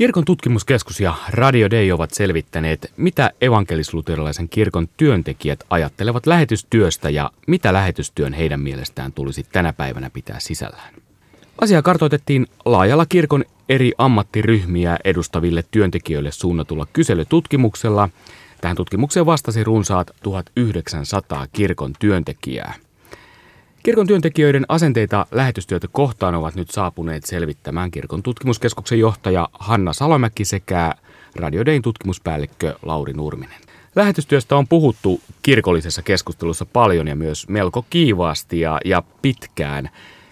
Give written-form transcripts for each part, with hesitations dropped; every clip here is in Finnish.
Kirkon tutkimuskeskus ja Radio Day ovat selvittäneet, mitä evankelis-luterilaisen kirkon työntekijät ajattelevat lähetystyöstä ja mitä lähetystyön heidän mielestään tulisi tänä päivänä pitää sisällään. Asiaa kartoitettiin laajalla kirkon eri ammattiryhmiä edustaville työntekijöille suunnatulla kyselytutkimuksella. Tähän tutkimukseen vastasi runsaat 1900 kirkon työntekijää. Kirkon työntekijöiden asenteita lähetystyötä kohtaan ovat nyt saapuneet selvittämään Kirkon tutkimuskeskuksen johtaja Hanna Salomäki sekä Radio Dayn tutkimuspäällikkö Lauri Nurminen. Lähetystyöstä on puhuttu kirkollisessa keskustelussa paljon ja myös melko kiivaasti ja pitkään.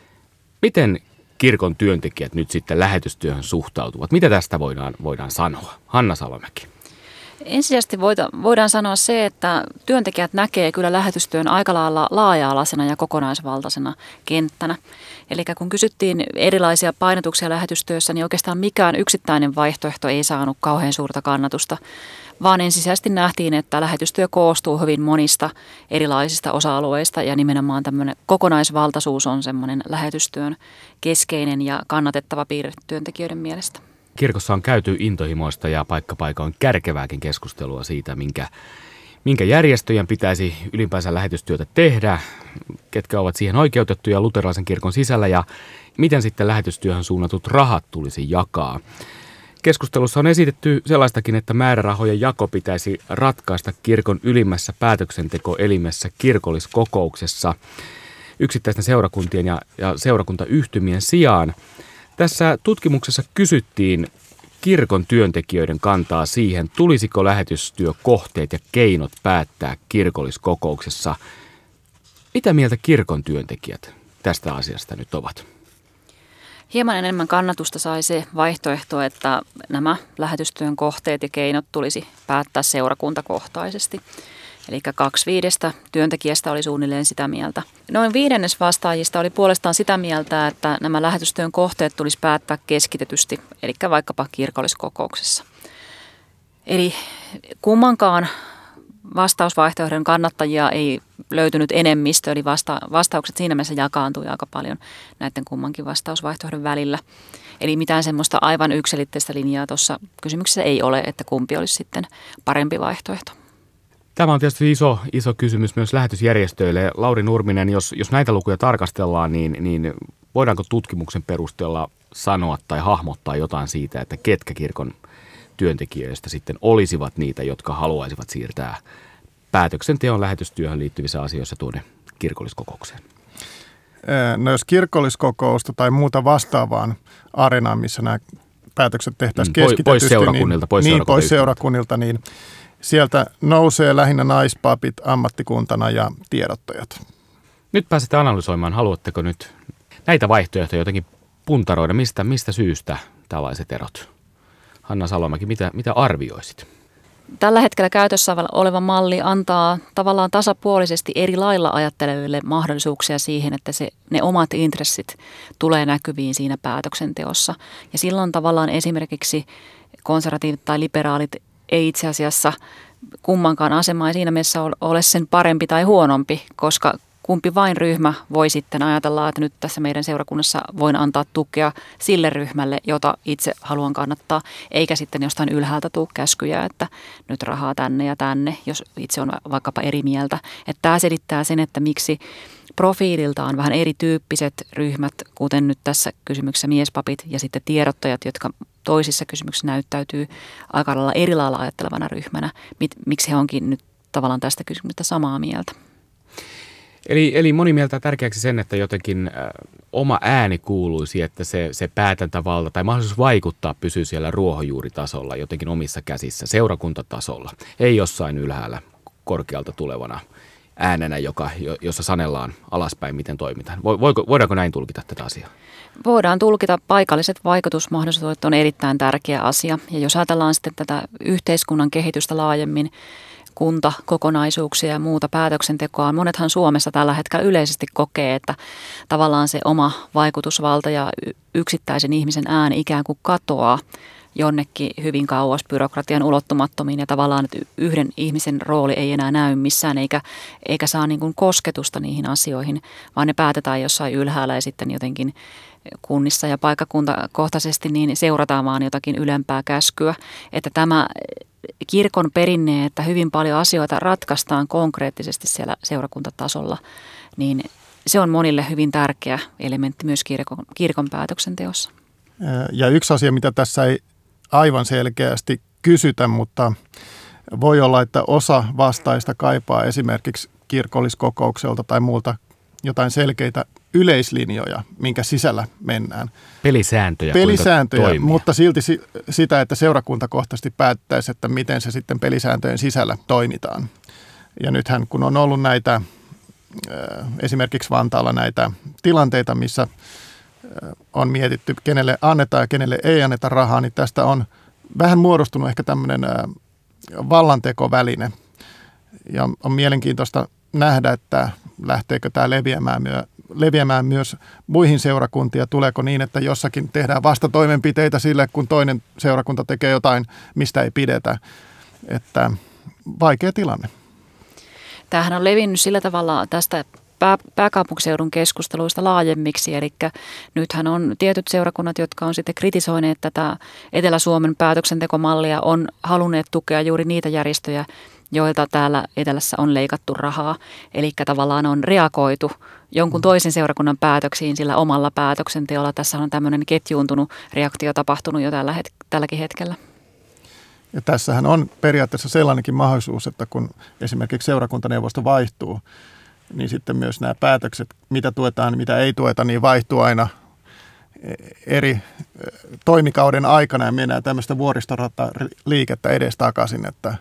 Miten kirkon työntekijät nyt sitten lähetystyöhön suhtautuvat? Mitä tästä voidaan sanoa? Hanna Salomäki. Ensisijaisesti voidaan sanoa se, että työntekijät näkee kyllä lähetystyön aika lailla laaja-alaisena ja kokonaisvaltaisena kenttänä. Eli kun kysyttiin erilaisia painotuksia lähetystyössä, niin oikeastaan mikään yksittäinen vaihtoehto ei saanut kauhean suurta kannatusta, vaan ensisijaisesti nähtiin, että lähetystyö koostuu hyvin monista erilaisista osa-alueista ja nimenomaan tämmöinen kokonaisvaltaisuus on semmoinen lähetystyön keskeinen ja kannatettava piirre työntekijöiden mielestä. Kirkossa on käyty intohimoista ja paikkapaikoin kärkevääkin keskustelua siitä, minkä järjestöjen pitäisi ylipäänsä lähetystyötä tehdä, ketkä ovat siihen oikeutettuja luterilaisen kirkon sisällä ja miten sitten lähetystyöhön suunnatut rahat tulisi jakaa. Keskustelussa on esitetty sellaistakin, että määrärahojen jako pitäisi ratkaista kirkon ylimmässä päätöksentekoelimessä kirkolliskokouksessa yksittäisten seurakuntien ja seurakuntayhtymien sijaan. Tässä tutkimuksessa kysyttiin kirkon työntekijöiden kantaa siihen, tulisiko lähetystyökohteet ja keinot päättää kirkolliskokouksessa. Mitä mieltä kirkon työntekijät tästä asiasta nyt ovat? Hieman enemmän kannatusta sai se vaihtoehto, että nämä lähetystyön kohteet ja keinot tulisi päättää seurakuntakohtaisesti. Eli 2/5 työntekijästä oli suunnilleen sitä mieltä. Noin 1/5 vastaajista oli puolestaan sitä mieltä, että nämä lähetystyön kohteet tulisi päättää keskitetysti, eli vaikkapa kirkolliskokouksessa. Eli kummankaan vastausvaihtoehdon kannattajia ei löytynyt enemmistö, eli vastaukset siinä mielessä jakaantui aika paljon näiden kummankin vastausvaihtoehdon välillä. Eli mitään semmoista aivan yksiselitteistä linjaa tuossa kysymyksessä ei ole, että kumpi olisi sitten parempi vaihtoehto. Tämä on tietysti iso kysymys myös lähetysjärjestöille. Lauri Nurminen, jos näitä lukuja tarkastellaan, niin voidaanko tutkimuksen perusteella sanoa tai hahmottaa jotain siitä, että ketkä kirkon työntekijöistä sitten olisivat niitä, jotka haluaisivat siirtää päätöksenteon lähetystyöhön liittyvissä asioissa tuonne kirkolliskokoukseen? No jos kirkolliskokousta tai muuta vastaavaan areenaan, missä nämä päätökset tehtäisiin keskitetysti, pois seurakunnilta, niin sieltä nousee lähinnä naispapit ammattikuntana ja tiedottajat. Nyt pääsette analysoimaan. Haluatteko nyt näitä vaihtoehtoja jotenkin puntaroida? Mistä syystä tällaiset erot? Hanna Salomäki, mitä arvioisit? Tällä hetkellä käytössä oleva malli antaa tavallaan tasapuolisesti eri lailla ajatteleville mahdollisuuksia siihen, että ne omat intressit tulee näkyviin siinä päätöksenteossa. Ja silloin tavallaan esimerkiksi konservatiivit tai liberaalit ei itse asiassa kummankaan asema ei siinä mielessä ole sen parempi tai huonompi, koska kumpi vain ryhmä voi sitten ajatella, että nyt tässä meidän seurakunnassa voin antaa tukea sille ryhmälle, jota itse haluan kannattaa, eikä sitten jostain ylhäältä tule käskyjä, että nyt rahaa tänne ja tänne, jos itse on vaikkapa eri mieltä. Että tämä selittää sen, että miksi profiililtaan vähän erityyppiset ryhmät, kuten nyt tässä kysymyksessä miespapit ja sitten tiedottajat, jotka toisissa kysymyksissä näyttäytyy aika lailla eri lailla ajattelevana ryhmänä, miksi he onkin nyt tavallaan tästä kysymyksestä samaa mieltä. Eli moni mieltää tärkeäksi sen, että jotenkin oma ääni kuuluisi, että se päätäntävalta tai mahdollisuus vaikuttaa pysyy siellä ruohonjuuritasolla, jotenkin omissa käsissä, seurakuntatasolla, ei jossain ylhäällä korkealta tulevana äänenä, jossa sanellaan alaspäin, miten toimitaan. Voidaanko näin tulkita tätä asiaa? Voidaan tulkita. Paikalliset vaikutusmahdollisuudet on erittäin tärkeä asia. Ja jos ajatellaan sitten tätä yhteiskunnan kehitystä laajemmin, kuntakokonaisuuksia ja muuta päätöksentekoa. Monethan Suomessa tällä hetkellä yleisesti kokee, että tavallaan se oma vaikutusvalta ja yksittäisen ihmisen ääni ikään kuin katoaa jonnekin hyvin kauas byrokratian ulottumattomiin ja tavallaan, että yhden ihmisen rooli ei enää näy missään eikä saa niin kuin kosketusta niihin asioihin, vaan ne päätetään jossain ylhäällä ja sitten jotenkin kunnissa ja paikkakuntakohtaisesti niin seurataan vaan jotakin ylempää käskyä, että tämä kirkon perinne, että hyvin paljon asioita ratkaistaan konkreettisesti siellä seurakuntatasolla, niin se on monille hyvin tärkeä elementti myös kirkon päätöksenteossa. Ja yksi asia, mitä tässä ei aivan selkeästi kysytä, mutta voi olla, että osa vastaista kaipaa esimerkiksi kirkolliskokoukselta tai muulta jotain selkeitä yleislinjoja, minkä sisällä mennään. Pelisääntöjä, mutta silti sitä, että seurakuntakohtaisesti päättäisi, että miten se sitten pelisääntöjen sisällä toimitaan. Ja nythän kun on ollut näitä, esimerkiksi Vantaalla näitä tilanteita, missä on mietitty, kenelle annetaan ja kenelle ei anneta rahaa, niin tästä on vähän muodostunut ehkä tämmöinen vallantekoväline. Ja on mielenkiintoista nähdä, että lähteekö tämä leviämään myös muihin seurakuntiin. Tuleeko niin, että jossakin tehdään vastatoimenpiteitä sille, kun toinen seurakunta tekee jotain, mistä ei pidetä. Että vaikea tilanne. Tämähän on levinnyt sillä tavalla tästä pääkaupunkiseudun keskusteluista laajemmiksi, eli nythän on tietyt seurakunnat, jotka on sitten kritisoineet tätä Etelä-Suomen päätöksentekomallia, on halunneet tukea juuri niitä järjestöjä, joilta täällä etelässä on leikattu rahaa. Eli tavallaan on reagoitu jonkun toisen seurakunnan päätöksiin sillä omalla päätöksenteolla. Tässä on tämmöinen ketjuuntunut reaktio tapahtunut jo tälläkin hetkellä. Ja tässähän on periaatteessa sellainenkin mahdollisuus, että kun esimerkiksi seurakuntaneuvosto vaihtuu, niin sitten myös nämä päätökset, mitä tuetaan, mitä ei tueta, niin vaihtuu aina eri toimikauden aikana ja mennään tämmöistä vuoristorataliikettä edestakaisin, että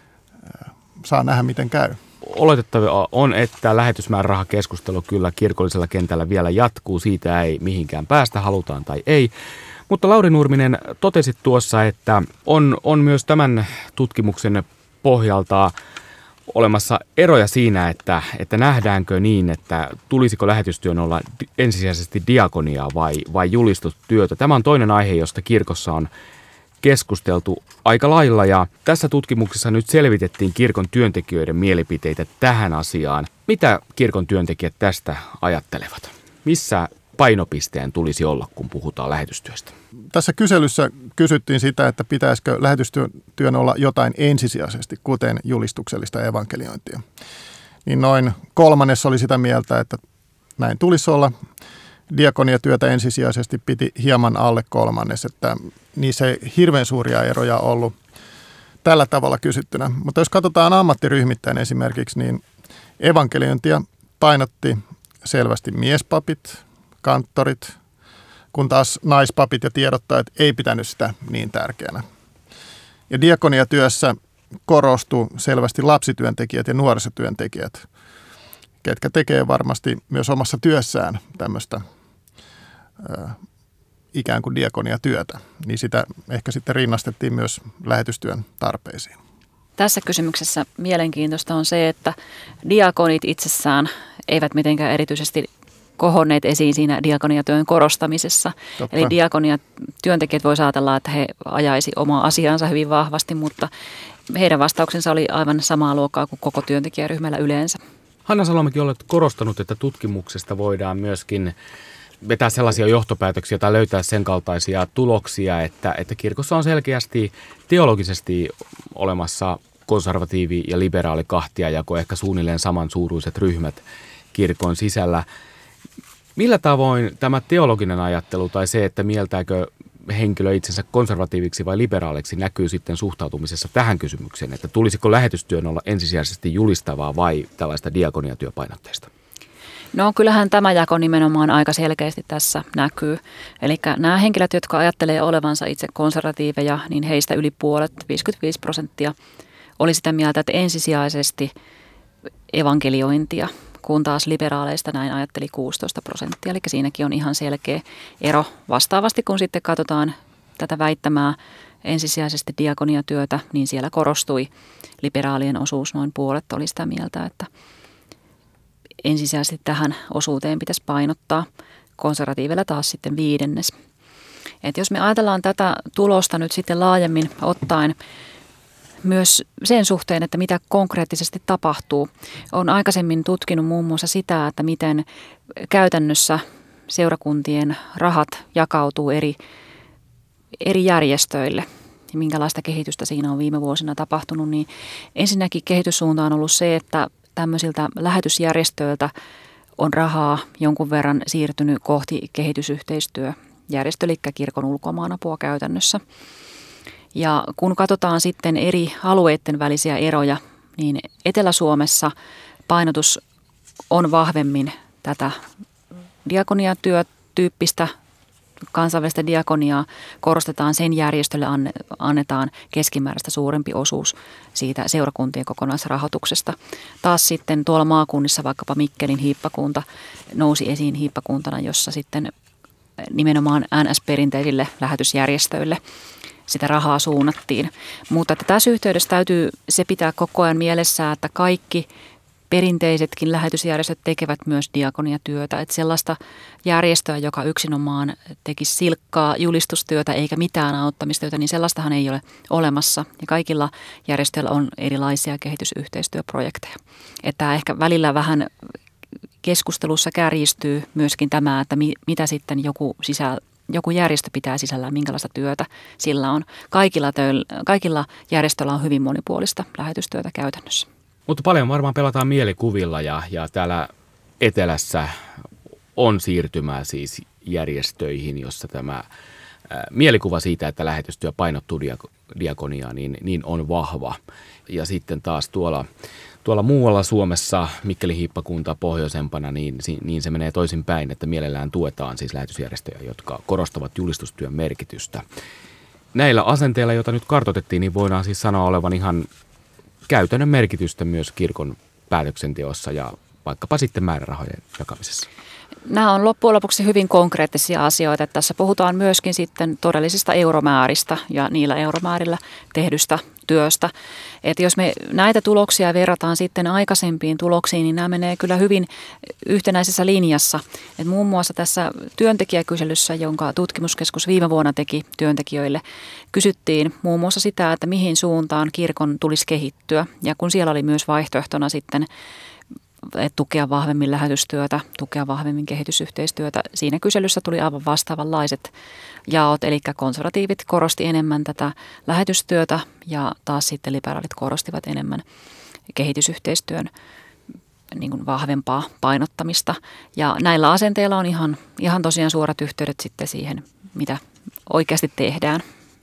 saa nähdä, miten käy. Oletettavaa on, että lähetysmäärärahakeskustelu kyllä kirkollisella kentällä vielä jatkuu. Siitä ei mihinkään päästä, halutaan tai ei. Mutta Lauri Nurminen, totesit tuossa, että on myös tämän tutkimuksen pohjalta olemassa eroja siinä, että nähdäänkö niin, että tulisiko lähetystyön olla ensisijaisesti diakoniaa vai julistustyötä. Tämä on toinen aihe, josta kirkossa on keskusteltu aika lailla ja tässä tutkimuksessa nyt selvitettiin kirkon työntekijöiden mielipiteitä tähän asiaan. Mitä kirkon työntekijät tästä ajattelevat? Missä painopisteen tulisi olla, kun puhutaan lähetystyöstä? Tässä kyselyssä kysyttiin sitä, että pitäisikö lähetystyön olla jotain ensisijaisesti, kuten julistuksellista evankeliointia. Niin noin kolmannes oli sitä mieltä, että näin tulisi olla. Diakoniatyötä ensisijaisesti piti hieman alle kolmannes, että niissä ei hirveän suuria eroja ollut tällä tavalla kysyttynä. Mutta jos katsotaan ammattiryhmittäin esimerkiksi, niin evankeliointia painotti selvästi miespapit, kanttorit, kun taas naispapit ja tiedottajat ei pitänyt sitä niin tärkeänä. Ja diakoniatyössä korostui selvästi lapsityöntekijät ja nuorisotyöntekijät, ketkä tekee varmasti myös omassa työssään tämmöistä ikään kuin diakoniatyötä, niin sitä ehkä sitten rinnastettiin myös lähetystyön tarpeisiin. Tässä kysymyksessä mielenkiintoista on se, että diakonit itsessään eivät mitenkään erityisesti kohonneet esiin siinä diakoniatyön korostamisessa. Totta. Eli diakoniatyöntekijät voisi ajatella, että he ajaisi omaa asiaansa hyvin vahvasti, mutta heidän vastauksensa oli aivan samaa luokkaa kuin koko työntekijäryhmällä yleensä. Hanna Salomäki, olet korostanut, että tutkimuksesta voidaan myöskin vetää sellaisia johtopäätöksiä tai löytää sen kaltaisia tuloksia, että kirkossa on selkeästi teologisesti olemassa konservatiivi- ja liberaali kahtiajako, ehkä suunnilleen samansuuruiset ryhmät kirkon sisällä. Millä tavoin tämä teologinen ajattelu tai se, että mieltääkö henkilö itsensä konservatiiviksi vai liberaaliksi, näkyy sitten suhtautumisessa tähän kysymykseen, että tulisiko lähetystyön olla ensisijaisesti julistavaa vai tällaista diakoniatyöpainotteista? No kyllähän tämä jako nimenomaan aika selkeästi tässä näkyy. Eli nämä henkilöt, jotka ajattelee olevansa itse konservatiiveja, niin heistä yli puolet, 55%, oli sitä mieltä, että ensisijaisesti evankeliointia, kun taas liberaaleista näin ajatteli 16%. Eli siinäkin on ihan selkeä ero. Vastaavasti kun sitten katsotaan tätä väittämää ensisijaisesti diakoniatyötä, niin siellä korostui liberaalien osuus, noin puolet oli sitä mieltä, että ensisijaisesti tähän osuuteen pitäisi painottaa, konservatiivilla taas sitten 1/5. Et jos me ajatellaan tätä tulosta nyt sitten laajemmin ottaen myös sen suhteen, että mitä konkreettisesti tapahtuu, on aikaisemmin tutkinut muun muassa sitä, että miten käytännössä seurakuntien rahat jakautuu eri järjestöille ja minkälaista kehitystä siinä on viime vuosina tapahtunut, niin ensinnäkin kehityssuunta on ollut se, että tämmöisiltä lähetysjärjestöiltä on rahaa jonkun verran siirtynyt kohti kehitysyhteistyöjärjestö, eli kirkon ulkomaanapua käytännössä. Ja kun katsotaan sitten eri alueiden välisiä eroja, niin Etelä-Suomessa painotus on vahvemmin tätä diakoniatyötyyppistä kansainvälistä diakoniaa korostetaan, sen järjestölle annetaan keskimääräistä suurempi osuus siitä seurakuntien kokonaisrahoituksesta. Taas sitten tuolla maakunnissa vaikkapa Mikkelin hiippakunta nousi esiin hiippakuntana, jossa sitten nimenomaan NS-perinteisille lähetysjärjestöille sitä rahaa suunnattiin. Mutta että tässä yhteydessä täytyy se pitää koko ajan mielessä, että kaikki perinteisetkin lähetysjärjestöt tekevät myös diakoniatyötä. Että sellaista järjestöä, joka yksinomaan tekisi silkkaa julistustyötä eikä mitään auttamistyötä, niin sellaistahan ei ole olemassa. Ja kaikilla järjestöillä on erilaisia kehitysyhteistyöprojekteja. Että ehkä välillä vähän keskustelussa kärjistyy myöskin tämä, että mitä sitten joku järjestö pitää sisällään, minkälaista työtä sillä on. Kaikilla järjestöillä on hyvin monipuolista lähetystyötä käytännössä. Mutta paljon varmaan pelataan mielikuvilla ja täällä etelässä on siirtymää siis järjestöihin, jossa tämä mielikuva siitä, että lähetystyö painottuu diakoniaan, niin on vahva. Ja sitten taas tuolla muualla Suomessa, Mikkelin hiippakunta pohjoisempana, niin se menee toisinpäin, että mielellään tuetaan siis lähetysjärjestöjä, jotka korostavat julistustyön merkitystä. Näillä asenteilla, joita nyt kartoitettiin, niin voidaan siis sanoa olevan ihan käytännön merkitystä myös kirkon päätöksenteossa ja vaikkapa sitten määrärahojen jakamisessa. Nämä on loppujen lopuksi hyvin konkreettisia asioita. Tässä puhutaan myöskin sitten todellisista euromääristä ja niillä euromäärillä tehdystä työstä. Että jos me näitä tuloksia verrataan sitten aikaisempiin tuloksiin, niin nämä menee kyllä hyvin yhtenäisessä linjassa. Et muun muassa tässä työntekijäkyselyssä, jonka tutkimuskeskus viime vuonna teki työntekijöille, kysyttiin muun muassa sitä, että mihin suuntaan kirkon tulisi kehittyä. Ja kun siellä oli myös vaihtoehtona sitten tukea vahvemmin lähetystyötä, tukea vahvemmin kehitysyhteistyötä. Siinä kyselyssä tuli aivan vastaavanlaiset jaot, eli konservatiivit korosti enemmän tätä lähetystyötä ja taas sitten liberaalit korostivat enemmän kehitysyhteistyön niin kuin vahvempaa painottamista. Ja näillä asenteilla on ihan tosiaan suorat yhteydet sitten siihen, mitä oikeasti tehdään.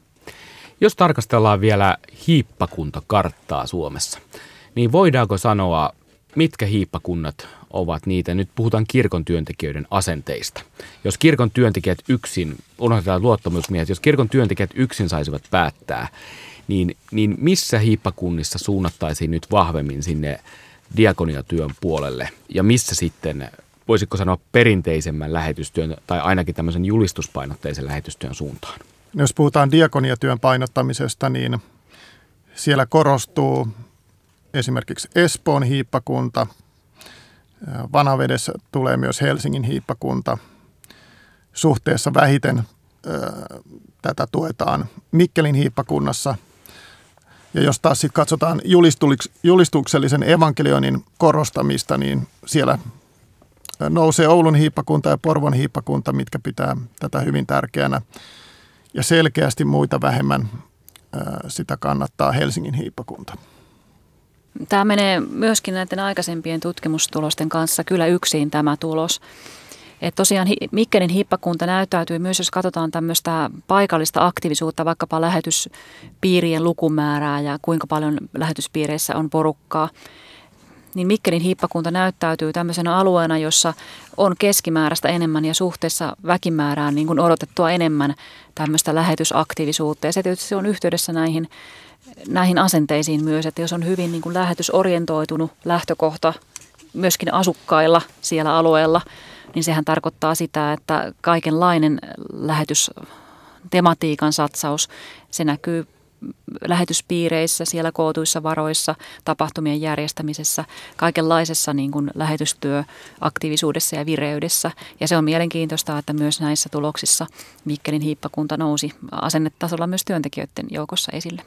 Jos tarkastellaan vielä hiippakuntakarttaa Suomessa, niin voidaanko sanoa, mitkä hiippakunnat ovat niitä? Nyt puhutaan kirkon työntekijöiden asenteista. Jos kirkon työntekijät yksin, unohdetaan luottamusmiehet, jos kirkon työntekijät yksin saisivat päättää, niin missä hiippakunnissa suunnattaisiin nyt vahvemmin sinne diakoniatyön puolelle? Ja missä sitten, voisitko sanoa, perinteisemmän lähetystyön tai ainakin tämmöisen julistuspainotteisen lähetystyön suuntaan? Jos puhutaan diakoniatyön painottamisesta, niin siellä korostuu esimerkiksi Espoon hiippakunta, Vanavedessä tulee myös Helsingin hiippakunta. Suhteessa vähiten tätä tuetaan Mikkelin hiippakunnassa. Ja jos taas sitten katsotaan julistuksellisen evankelioinnin korostamista, niin siellä nousee Oulun hiippakunta ja Porvon hiippakunta, mitkä pitää tätä hyvin tärkeänä. Ja selkeästi muita vähemmän sitä kannattaa Helsingin hiippakunta. Tämä menee myöskin näiden aikaisempien tutkimustulosten kanssa kyllä yksin tämä tulos. Että tosiaan Mikkelin hiippakunta näyttäytyy myös, jos katsotaan tämmöistä paikallista aktiivisuutta, vaikkapa lähetyspiirien lukumäärää ja kuinka paljon lähetyspiireissä on porukkaa, niin Mikkelin hiippakunta näyttäytyy tämmöisenä alueena, jossa on keskimääräistä enemmän ja suhteessa väkimäärään niin kuin odotettua enemmän tämmöistä lähetysaktiivisuutta. Ja se tietysti on yhteydessä näihin asenteisiin myös, että jos on hyvin niin kuin lähetysorientoitunut lähtökohta myöskin asukkailla siellä alueella, niin sehän tarkoittaa sitä, että kaikenlainen lähetystematiikan satsaus, se näkyy lähetyspiireissä, siellä kootuissa varoissa, tapahtumien järjestämisessä, kaikenlaisessa niin kuin lähetystyöaktiivisuudessa ja vireydessä. Ja se on mielenkiintoista, että myös näissä tuloksissa Mikkelin hiippakunta nousi asennetasolla myös työntekijöiden joukossa esille.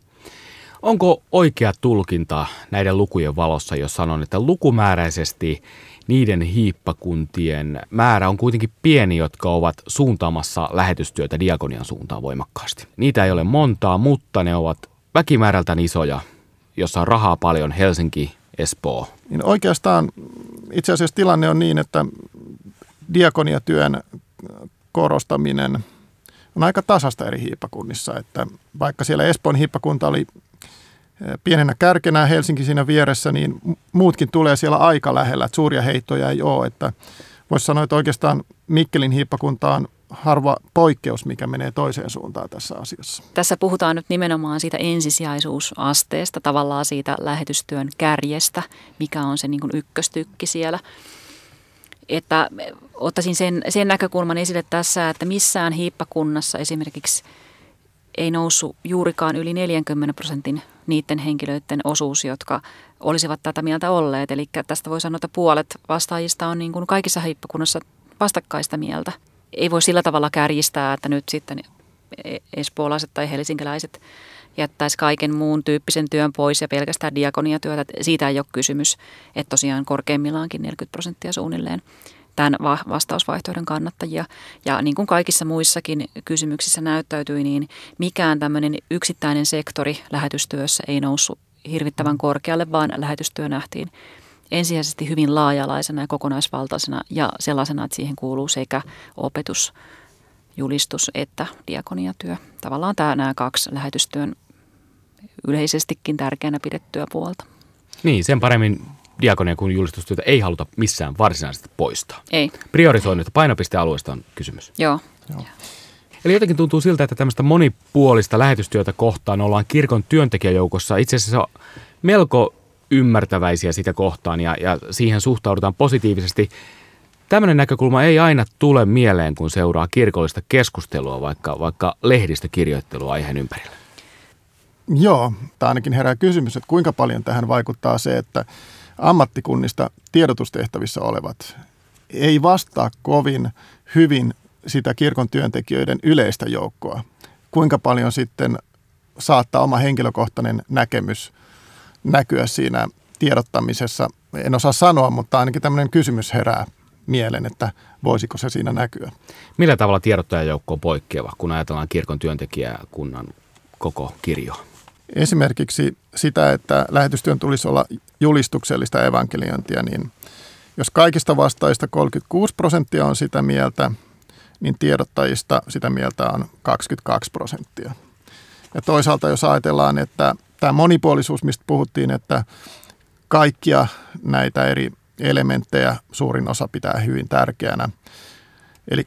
Onko oikea tulkinta näiden lukujen valossa, jos sanon, että lukumääräisesti niiden hiippakuntien määrä on kuitenkin pieni, jotka ovat suuntaamassa lähetystyötä diakonian suuntaan voimakkaasti? Niitä ei ole montaa, mutta ne ovat väkimäärältään isoja, jossa on rahaa paljon, Helsinki, Espoo. Niin oikeastaan itse asiassa tilanne on niin, että diakoniatyön korostaminen on aika tasasta eri hiippakunnissa, että vaikka siellä Espoon hiippakunta oli pienenä kärkenä, Helsinki siinä vieressä, niin muutkin tulee siellä aika lähellä, että suuria heittoja ei ole. Että voisi sanoa, että oikeastaan Mikkelin hiippakunta on harva poikkeus, mikä menee toiseen suuntaan tässä asiassa. Tässä puhutaan nyt nimenomaan siitä ensisijaisuusasteesta, tavallaan siitä lähetystyön kärjestä, mikä on se niin kuin ykköstykki siellä. Että ottaisin sen näkökulman esille tässä, että missään hiippakunnassa esimerkiksi ei noussut juurikaan yli 40% niiden henkilöiden osuus, jotka olisivat tätä mieltä olleet. Eli tästä voi sanoa, että puolet vastaajista on niin kuin kaikissa hiippakunnassa vastakkaista mieltä. Ei voi sillä tavalla kärjistää, että nyt sitten espoolaiset tai helsinkiläiset jättäisi kaiken muun tyyppisen työn pois ja pelkästään diakoniatyötä. Siitä ei ole kysymys, että tosiaan korkeimmillaankin 40% suunnilleen tämän vastausvaihtoehdon kannattajia. Ja niin kuin kaikissa muissakin kysymyksissä näyttäytyi, niin mikään tämmöinen yksittäinen sektori lähetystyössä ei noussut hirvittävän korkealle, vaan lähetystyö nähtiin ensisijaisesti hyvin laaja-alaisena ja kokonaisvaltaisena ja sellaisena, että siihen kuuluu sekä opetus, julistus että diakoniatyö. Tavallaan nämä kaksi lähetystyön yleisestikin tärkeänä pidettyä puolta. Niin, sen paremmin diakonia kuin julistustyötä ei haluta missään varsinaisesti poistaa. Ei. Priorisoinnista, painopistealueesta on kysymys. Joo. Eli jotenkin tuntuu siltä, että tämmöistä monipuolista lähetystyötä kohtaan ollaan kirkon työntekijäjoukossa itse asiassa melko ymmärtäväisiä sitä kohtaan ja siihen suhtaudutaan positiivisesti. Tämmöinen näkökulma ei aina tule mieleen, kun seuraa kirkollista keskustelua, vaikka lehdistökirjoittelua aiheen ympärillä. Joo, tämä ainakin herää kysymys, että kuinka paljon tähän vaikuttaa se, että ammattikunnista tiedotustehtävissä olevat ei vastaa kovin hyvin sitä kirkon työntekijöiden yleistä joukkoa. Kuinka paljon sitten saattaa oma henkilökohtainen näkemys näkyä siinä tiedottamisessa. En osaa sanoa, mutta ainakin tämmöinen kysymys herää mieleen, että voisiko se siinä näkyä. Millä tavalla tiedottajajoukko on poikkeava, kun ajatellaan kirkon työntekijäkunnan koko kirjoa? Esimerkiksi sitä, että lähetystyön tulisi olla julistuksellista evankeliointia, niin jos kaikista vastaajista 36% on sitä mieltä, niin tiedottajista sitä mieltä on 22%. Ja toisaalta jos ajatellaan, että tämä monipuolisuus, mistä puhuttiin, että kaikkia näitä eri elementtejä suurin osa pitää hyvin tärkeänä. Eli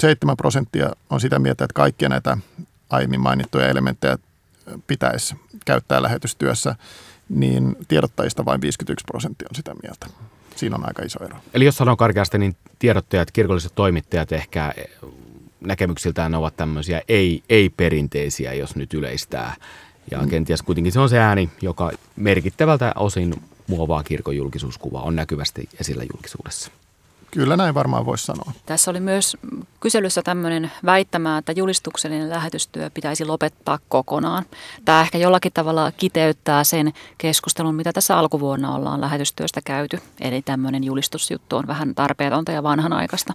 67% on sitä mieltä, että kaikkia näitä aiemmin mainittuja elementtejä pitäisi käyttää lähetystyössä, niin tiedottajista vain 51% on sitä mieltä. Siinä on aika iso ero. Eli jos sanoo karkeasti, niin tiedottajat, kirkolliset toimittajat ehkä näkemyksiltään ovat tämmöisiä ei-perinteisiä, jos nyt yleistää. Ja kenties kuitenkin se on se ääni, joka merkittävältä osin muovaa kirkon julkisuuskuvaa, on näkyvästi esillä julkisuudessa. Kyllä näin varmaan voisi sanoa. Tässä oli myös kyselyssä tämmöinen väittämä, että julistuksellinen lähetystyö pitäisi lopettaa kokonaan. Tämä ehkä jollakin tavalla kiteyttää sen keskustelun, mitä tässä alkuvuonna ollaan lähetystyöstä käyty. Eli tämmöinen julistusjuttu on vähän tarpeetonta ja vanhanaikaista.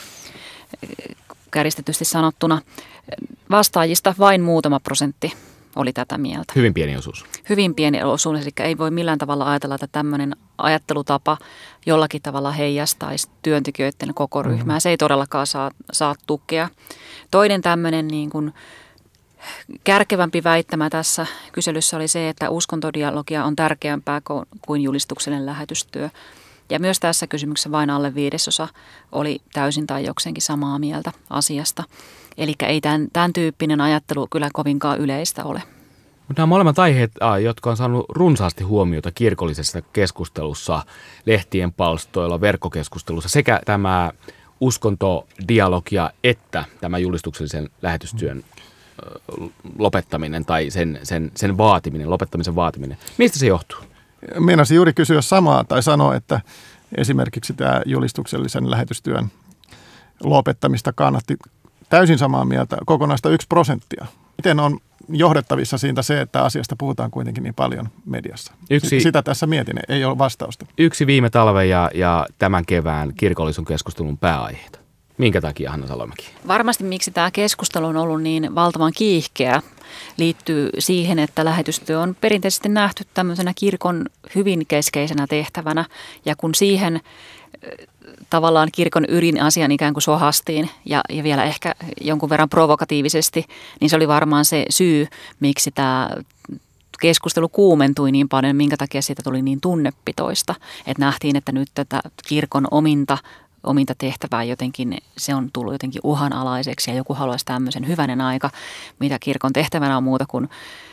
Kärjistetysti sanottuna vastaajista vain muutama prosentti oli tätä mieltä. Hyvin pieni osuus. Hyvin pieni osuus, eli ei voi millään tavalla ajatella, että tämmöinen ajattelutapa jollakin tavalla heijastaisi työntekijöiden koko ryhmää. Se ei todellakaan saa tukea. Toinen tämmöinen niin kuin kärkevämpi väittämä tässä kyselyssä oli se, että uskontodialogia on tärkeämpää kuin julistuksellinen lähetystyö. Ja myös tässä kysymyksessä vain alle 5% oli täysin tai jokseenkin samaa mieltä asiasta. Eli ei tämän tyyppinen ajattelu kyllä kovinkaan yleistä ole. Mutta nämä molemmat aiheet, jotka on saanut runsaasti huomiota kirkollisessa keskustelussa, lehtien palstoilla, verkkokeskustelussa, sekä tämä uskontodialogia että tämä julistuksellisen lähetystyön lopettaminen tai sen vaatiminen, lopettamisen vaatiminen. Mistä se johtuu? Meinasin juuri kysyä samaa tai sanoa, että esimerkiksi tämä julistuksellisen lähetystyön lopettamista kannatti täysin samaa mieltä kokonaista 1%. Miten on johdettavissa siitä se, että asiasta puhutaan kuitenkin niin paljon mediassa? Sitä tässä mietin, ei ole vastausta. Yksi viime talven ja tämän kevään kirkollisen keskustelun pääaiheita. Minkä takia, Hanna Salomäki? Varmasti miksi tämä keskustelu on ollut niin valtavan kiihkeä, liittyy siihen, että lähetystyö on perinteisesti nähty tämmöisenä kirkon hyvin keskeisenä tehtävänä. Ja kun siihen tavallaan kirkon ydinasian ikään kuin sohastiin ja vielä ehkä jonkun verran provokatiivisesti, niin se oli varmaan se syy, miksi tämä keskustelu kuumentui niin paljon, minkä takia siitä tuli niin tunnepitoista. Että nähtiin, että nyt tätä kirkon ominta tehtävää jotenkin, se on tullut jotenkin uhanalaiseksi ja joku haluaisi tämmöisen hyvänen aika, mitä kirkon tehtävänä on muuta kuin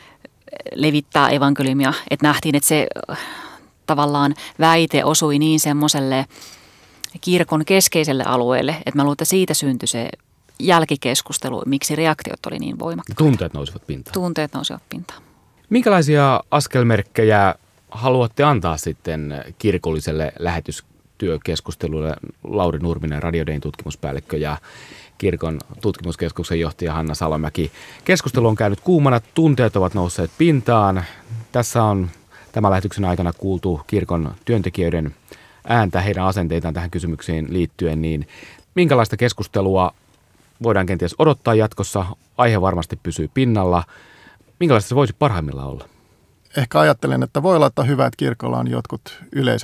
levittää evankeliumia. Että nähtiin, että se tavallaan väite osui niin semmoiselle kirkon keskeiselle alueelle, että mä luulen, että siitä syntyi se jälkikeskustelu, miksi reaktiot oli niin voimakkaita. Tunteet nousivat pintaan. Tunteet nousivat pintaan. Minkälaisia askelmerkkejä haluatte antaa sitten kirkolliselle lähetystyökeskustelulle? Lauri Nurminen, Radio Dayn tutkimuspäällikkö ja kirkon tutkimuskeskuksen johtaja Hanna Salomäki. Keskustelu on käynyt kuumana, tunteet ovat nousseet pintaan. Tässä on tämän lähetyksen aikana kuultu kirkon työntekijöiden ääntä, heidän asenteitaan tähän kysymykseen liittyen, niin minkälaista keskustelua voidaan kenties odottaa jatkossa? Aihe varmasti pysyy pinnalla. Minkälaista se voisi parhaimmillaan olla? Ehkä ajattelen, että voi olla, että hyvä, että kirkolla on jotkut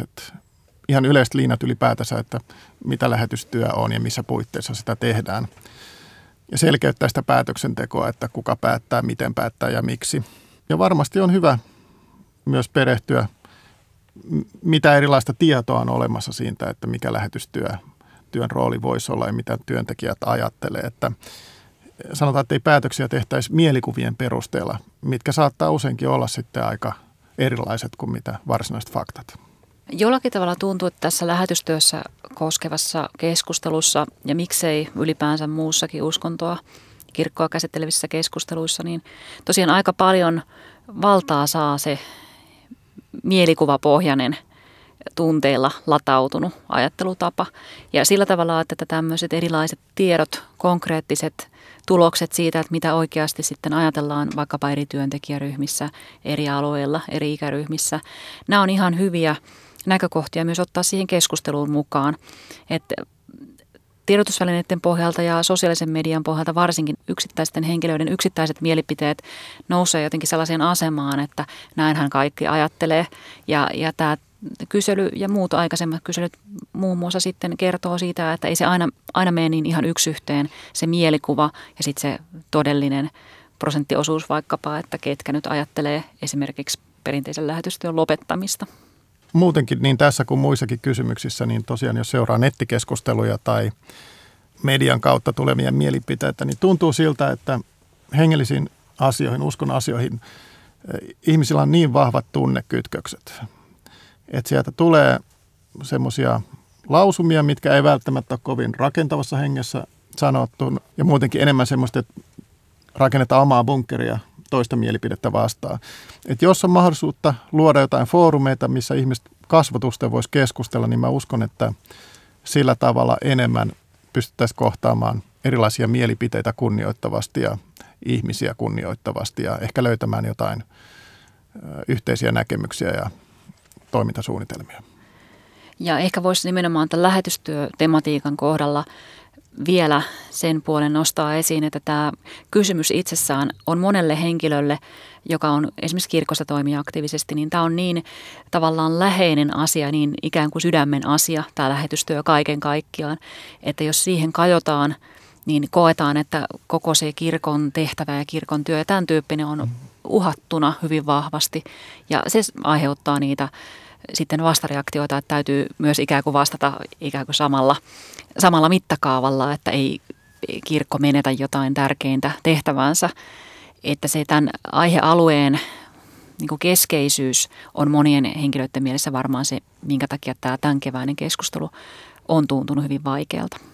ihan yleiset liinat ylipäätänsä, että mitä lähetystyö on ja missä puitteissa sitä tehdään. Ja selkeyttää sitä päätöksentekoa, että kuka päättää, miten päättää ja miksi. Ja varmasti on hyvä myös perehtyä, mitä erilaista tietoa on olemassa siitä, että mikä lähetystyön rooli voisi olla ja mitä työntekijät ajattelee. Että sanotaan, että ei päätöksiä tehtäisi mielikuvien perusteella, mitkä saattaa useinkin olla sitten aika erilaiset kuin mitä varsinaiset faktat. Jollakin tavalla tuntuu, että tässä lähetystyössä koskevassa keskustelussa ja miksei ylipäänsä muussakin uskontoa, kirkkoa käsittelevissä keskusteluissa, niin tosiaan aika paljon valtaa saa se mielikuvapohjainen tunteilla latautunut ajattelutapa. Ja sillä tavalla, että tämmöiset erilaiset tiedot, konkreettiset tulokset siitä, että mitä oikeasti sitten ajatellaan vaikkapa eri työntekijäryhmissä, eri alueilla, eri ikäryhmissä, nämä on ihan hyviä näkökohtia myös ottaa siihen keskusteluun mukaan. Että tiedotusvälineiden pohjalta ja sosiaalisen median pohjalta varsinkin yksittäisten henkilöiden yksittäiset mielipiteet nousee jotenkin sellaiseen asemaan, että näinhän kaikki ajattelee. Ja tämä kysely ja muut aikaisemmat kyselyt muun muassa sitten kertoo siitä, että ei se aina mene niin ihan yksi yhteen se mielikuva ja sitten se todellinen prosenttiosuus vaikkapa, että ketkä nyt ajattelee esimerkiksi perinteisen lähetystyön lopettamista. Muutenkin niin tässä kuin muissakin kysymyksissä, niin tosiaan jos seuraa nettikeskusteluja tai median kautta tulevia mielipiteitä, niin tuntuu siltä, että hengellisiin asioihin, uskon asioihin ihmisillä on niin vahvat tunnekytkökset, että sieltä tulee semmoisia lausumia, mitkä ei välttämättä ole kovin rakentavassa hengessä sanottu ja muutenkin enemmän semmoista, että rakennetaan omaa bunkkeria toista mielipidettä vastaan. Että jos on mahdollisuutta luoda jotain foorumeita, missä ihmiset kasvotusten voisi keskustella, niin mä uskon, että sillä tavalla enemmän pystyttäisiin kohtaamaan erilaisia mielipiteitä kunnioittavasti ja ihmisiä kunnioittavasti ja ehkä löytämään jotain yhteisiä näkemyksiä ja toimintasuunnitelmia. Ja ehkä voisi nimenomaan tämän lähetystyötematiikan kohdalla vielä sen puolen nostaa esiin, että tämä kysymys itsessään on monelle henkilölle, joka on esimerkiksi kirkossa toimii aktiivisesti, niin tämä on niin tavallaan läheinen asia, niin ikään kuin sydämen asia, tämä lähetystyö kaiken kaikkiaan, että jos siihen kajotaan, niin koetaan, että koko se kirkon tehtävä ja kirkon työ ja tämän tyyppinen on uhattuna hyvin vahvasti ja se aiheuttaa niitä sitten vastareaktioita, että täytyy myös ikään kuin vastata ikään kuin samalla mittakaavalla, että ei kirkko menetä jotain tärkeintä tehtävänsä, että se tämän aihealueen niin kuin keskeisyys on monien henkilöiden mielessä varmaan se, minkä takia tämä tämän keväinen keskustelu on tuntunut hyvin vaikealta.